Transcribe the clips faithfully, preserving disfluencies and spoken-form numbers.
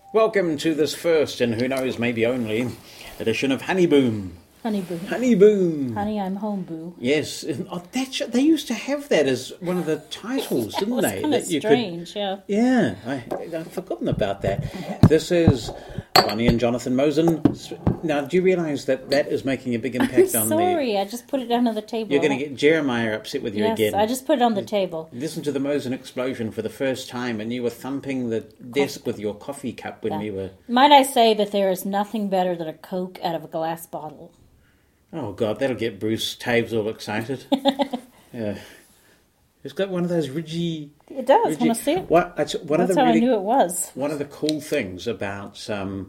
Welcome to this first, and who knows, maybe only, edition of Honey Boom. Honey Boo. Honey Boom. Honey, I'm home, boo. Yes, oh, that's, they used to have that as one of the titles, That didn't was they? kind of That you strange, could, yeah. Yeah, I, I've forgotten about that. This is Bonnie and Jonathan Mosen. Now, do you realise that that is making a big impact I'm on sorry, the... I just put it down on the table. You're going to get Jeremiah upset with you yes, again. I just put it on the table. Listen to the Mosen explosion for the first time, and you were thumping the desk with your coffee cup when Yeah. we were... Might I say that there is nothing better than a Coke out of a glass bottle. Oh, God, that'll get Bruce Taves all excited. Yeah. It's got one of those ridgy... It does, ridgy... want to see it? What, it's, one That's of the how really, I knew it was. One of the cool things about um,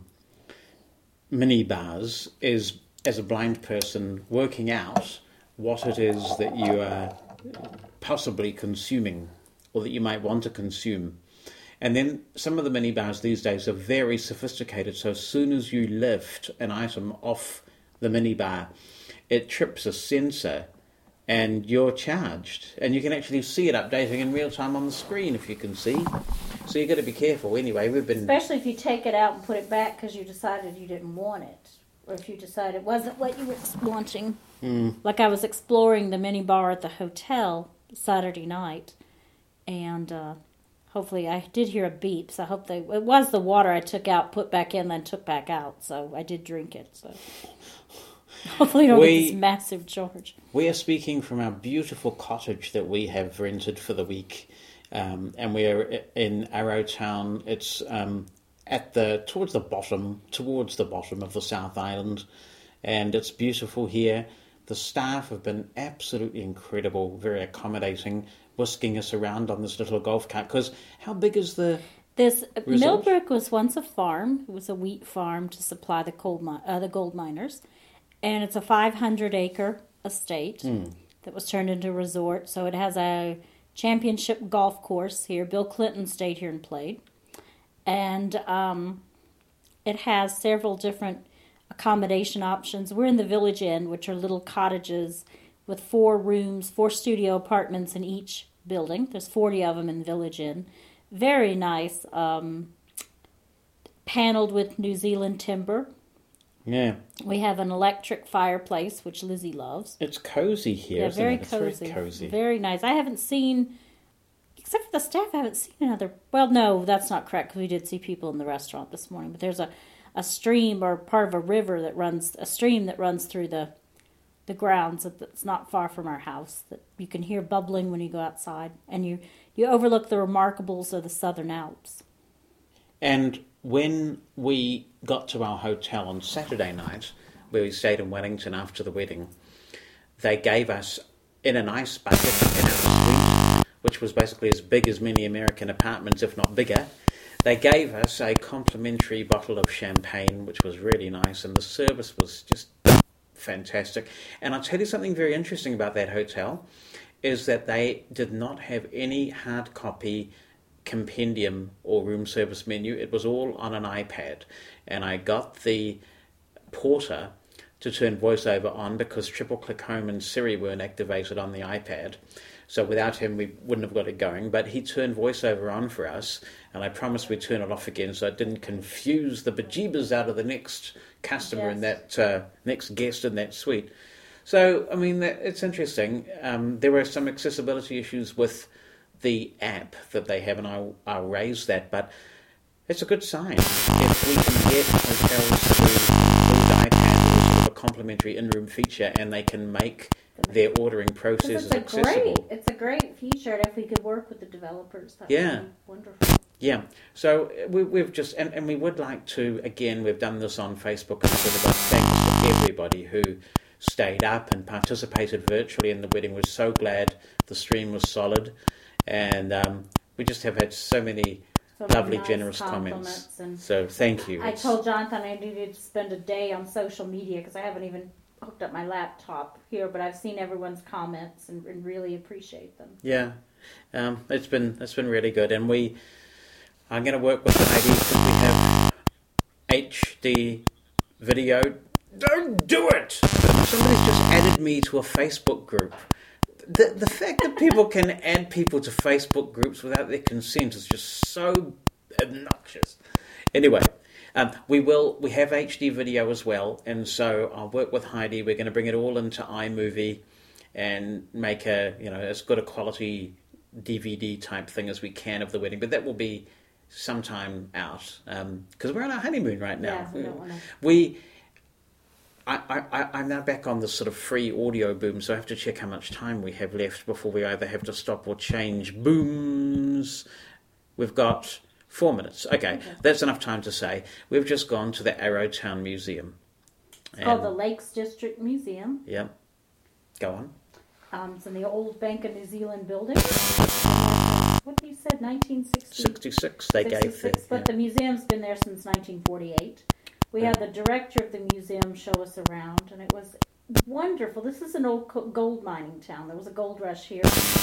mini bars is, as a blind person, working out what it is that you are possibly consuming or that you might want to consume. And then some of the mini bars these days are very sophisticated, so as soon as you lift an item off the mini bar, it trips a sensor and you're charged. And you can actually see it updating in real time on the screen if you can see. So you've got to be careful. Anyway, we've been... Especially if you take it out and put it back because you decided you didn't want it. Or if you decided it wasn't what you were wanting. Mm. Like I was exploring the mini bar at the hotel Saturday night. And uh, hopefully I did hear a beep. So I hope they... It was the water I took out, put back in, then took back out. So I did drink it. So hopefully you don't We- get this massive charge. We are speaking from our beautiful cottage that we have rented for the week. Um, and we are in Arrowtown. It's um, at the towards the bottom, towards the bottom of the South Island. And it's beautiful here. The staff have been absolutely incredible, very accommodating, whisking us around on this little golf cart. Because how big is the... This Result? Millbrook was once a farm. It was a wheat farm to supply the coal mi- uh, the gold miners, and it's a five hundred acre estate Mm. that was turned into a resort. So it has a championship golf course here. Bill Clinton stayed here and played, and um, it has several different accommodation options. We're in the Village Inn, which are little cottages with four rooms, four studio apartments in each building. There's forty of them in the Village Inn. Very nice, um, paneled with New Zealand timber. Yeah. We have an electric fireplace, which Lizzie loves. It's cozy here, Yeah, isn't very it? It's cozy. very cozy. Very nice. I haven't seen, except for the staff, I haven't seen another. Well, no, that's not correct because we did see people in the restaurant this morning. But there's a, a stream or part of a river that runs, a stream that runs through the the grounds that's not far from our house that you can hear bubbling when you go outside, and you you overlook the remarkables of the Southern Alps. And when we got to our hotel on Saturday night, where we stayed in Wellington after the wedding, they gave us, in an ice bucket in our suite, which was basically as big as many American apartments, if not bigger, they gave us a complimentary bottle of champagne, which was really nice, and the service was just fantastic. And I'll tell you something very interesting about that hotel, is that they did not have any hard copy compendium or room service menu. It was all on an iPad, and I got the porter to turn voiceover on because Triple Click Home and Siri weren't activated on the iPad. So without him, we wouldn't have got it going. But he turned voiceover on for us, and I promised we'd turn it off again so it didn't confuse the bejeebers out of the next customer Yes. in that uh, next guest in that suite. So, I mean, that, it's interesting. Um, there were some accessibility issues with the app that they have, and I'll, I'll raise that. But it's a good sign if we can get hotels to build iPad with sort of a complimentary in-room feature, and they can make their ordering processes It's a accessible. great, it's a great feature, and if we could work with the developers, that Yeah. would be wonderful. Yeah, so we, we've just, and, and we would like to, again, we've done this on Facebook and Twitter, but thanks to everybody who stayed up and participated virtually in the wedding. We're so glad the stream was solid, and um, we just have had so many So many lovely, nice generous compliments, comments. and So thank you. I It's- told Jonathan I needed to spend a day on social media because I haven't even hooked up my laptop here, but I've seen everyone's comments and, and really appreciate them. Yeah, um, it's been it's been really good, and we I'm going to work with the ladies because we have H D video. Don't do it! Somebody's just added me to a Facebook group. The the fact that people can add people to Facebook groups without their consent is just so obnoxious. Anyway, um, we will. We have H D video as well, and so I'll work with Heidi. We're going to bring it all into iMovie and make a you know as good a quality D V D type thing as we can of the wedding. But that will be sometime out because um, we're on our honeymoon right now. Yeah, we don't want to. We. I, I, I'm now back on this sort of free audio boom, so I have to check how much time we have left before we either have to stop or change booms. We've got four minutes. Okay, okay. That's enough time to say. We've just gone to the Arrowtown Museum. It's called the Lakes District Museum. Yeah. Go on. Um, it's in the old Bank of New Zealand building. What you said, nineteen sixty? sixty-six, they sixty-six, gave it. But yeah. the museum's been there since nineteen forty-eight. We had the director of the museum show us around, and it was wonderful. This is an old gold mining town. There was a gold rush here.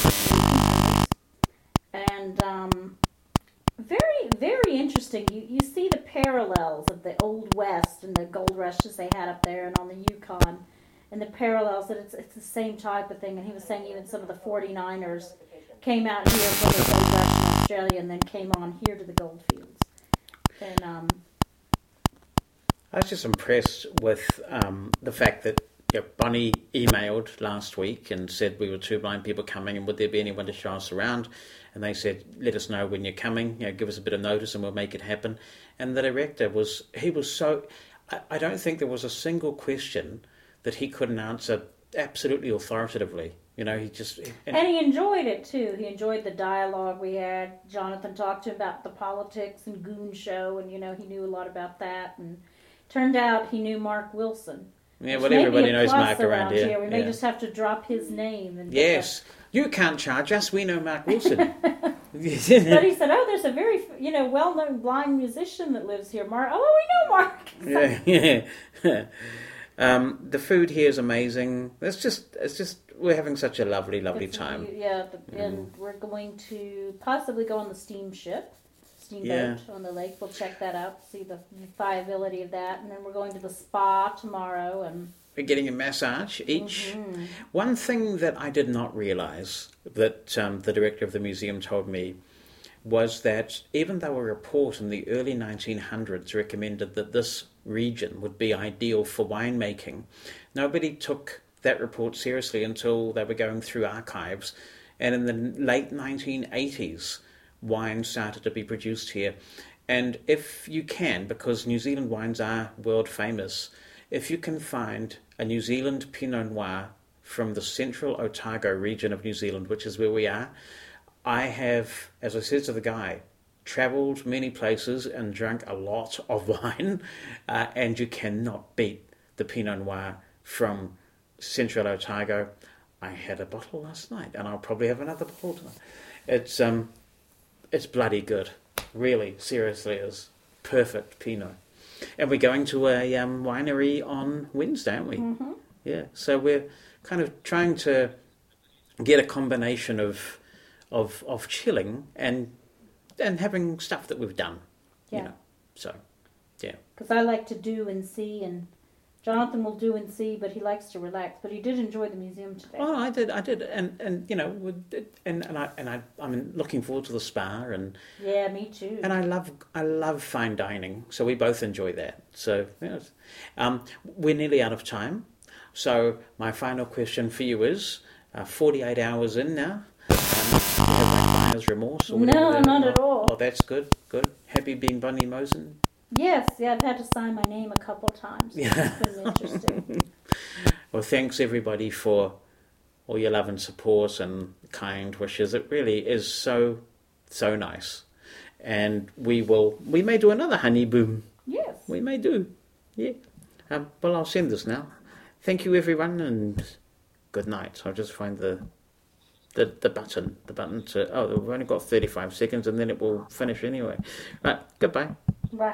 And um, very, very interesting. You, you see the parallels of the Old West and the gold rushes they had up there and on the Yukon, and the parallels that it's, it's the same type of thing. And he was saying even some of the forty-niners came out here from the gold rush in Australia and then came on here to the gold fields. And um, I was just impressed with um, the fact that you know, Bonnie emailed last week and said we were two blind people coming and would there be anyone to show us around, and they said let us know when you're coming, you know, give us a bit of notice and we'll make it happen. And the director was he was so I, I don't think there was a single question that he couldn't answer absolutely authoritatively. You know, he just and, and he enjoyed it too. He enjoyed the dialogue we had. Jonathan talked to him about the politics and Goon Show, and you know he knew a lot about that. And turned out he knew Mark Wilson. Yeah, well, everybody knows Mark around here. here. We may yeah. just have to drop his name. And yes, you can't charge us. We know Mark Wilson. But he said, "Oh, there's a very you know well-known blind musician that lives here, Mark. Oh, we know Mark." yeah, yeah. um, the food here is amazing. It's just, it's just, we're having such a lovely, lovely it's, time. Yeah, and mm. we're going to possibly go on the steamship. Steamboat yeah. on the lake. We'll check that out, see the viability of that, and then we're going to the spa tomorrow. And we're getting a massage each. Mm-hmm. One thing that I did not realise that um, the director of the museum told me was that even though a report in the early nineteen hundreds recommended that this region would be ideal for winemaking, nobody took that report seriously until they were going through archives, and in the late nineteen eighties. Wine started to be produced here. And if you can, because New Zealand wines are world famous, if you can find a New Zealand Pinot Noir from the central Otago region of New Zealand, which is where we are, I have, as I said to the guy, travelled many places and drunk a lot of wine, uh, and you cannot beat the Pinot Noir from central Otago. I had a bottle last night, and I'll probably have another bottle tonight. It's um. It's bloody good. Really, seriously is. Perfect Pinot. And we're going to a um, winery on Wednesday, aren't we? Mm-hmm. Yeah. So we're kind of trying to get a combination of of of chilling and and having stuff that we've done. Yeah. You know. So, yeah. Because I like to do and see, and Jonathan will do and see, but he likes to relax. But he did enjoy the museum today. Oh, I did, I did, and and you know, and and I and I, I'm looking forward to the spa, and yeah, me too. And I love, I love fine dining, so we both enjoy that. So, yes. um, we're nearly out of time. So my final question for you is: uh, forty-eight hours in now. Um, do you have like buyer's remorse? Or no, not at all. Oh, that's good, good. Happy being Bonnie Mosen. Yes, yeah, I've had to sign my name a couple of times. Yeah. It's been interesting. Well, thanks everybody for all your love and support and kind wishes. It really is so, so nice. And we will, we may do another honey boom. Yes. We may do. Yeah. Um, well, I'll send this now. Thank you everyone and good night. I'll just find the, the, the button, the button to, oh, we've only got thirty-five seconds and then it will finish anyway. Right, goodbye.